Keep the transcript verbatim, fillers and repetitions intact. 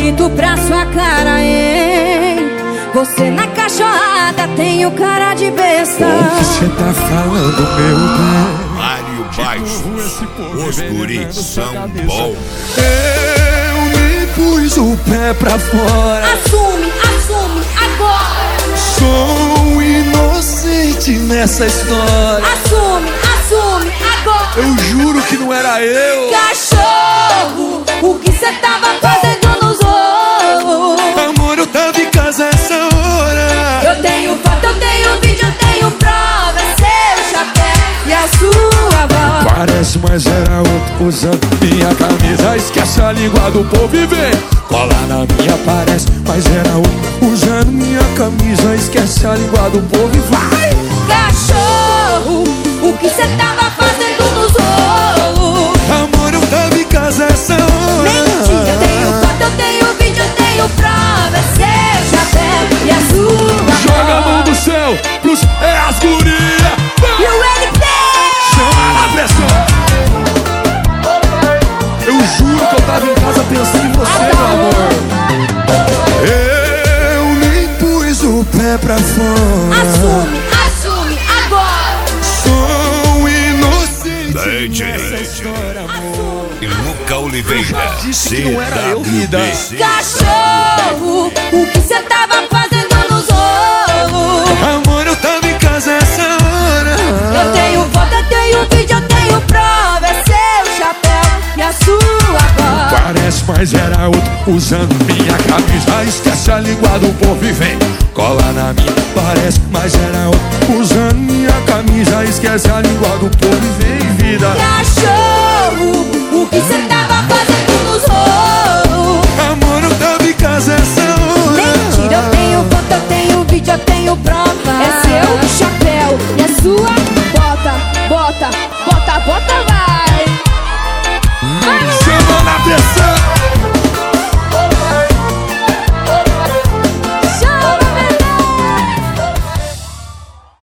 bonito pra sua cara, hein? Você na cachorrada tem o cara de besta. O que cê tá falando, meu bem? Mário Baixo, os guris são bons. Eu me pus o pé pra fora. Assume, assume, agora. Sou inocente nessa história. Assume, assume, agora. Eu juro que não era eu. Cachorro, o que cê tava fazendo nos ovos? Amor, eu tava em casa essa hora. Eu tenho foto, eu tenho vídeo, eu tenho prova. Seu chapéu e a sua voz. Parece, mas era outro usando minha camisa. Esquece a língua do povo e vem colar na minha. Parece, mas era outro usando minha camisa. Esquece a língua do povo e vai. Cachorro, o que cê tava fazendo nos ovos? Amor, eu tava em casa essa hora. Mentira, eu tenho foto, eu tenho vídeo, eu tenho prova. Seu chapéu e a sua Joga a voz. mão do céu pros é as guria. E o L P Chama na pressão. Eu juro que eu tava em casa pensando em você, meu amor. Eu nem pus o pé pra fora. Assume, assume, agora. Sou inocente D J nessa história, amor. e Luca Oliveira, Disse que não era eu, vida. Cachorro, o que cê tava fazendo nos ovos? Amor, eu tava em casa essa hora. Eu tenho foto, eu tenho vídeo, eu tenho prova. É seu chapéu e a sua voz. Parece, mas era outro usando minha camisa. Esquece a língua do povo e vem cola na minha. Parece, mas era outro usando minha camisa. Esquece a língua do povo e vem vida. Cachorro,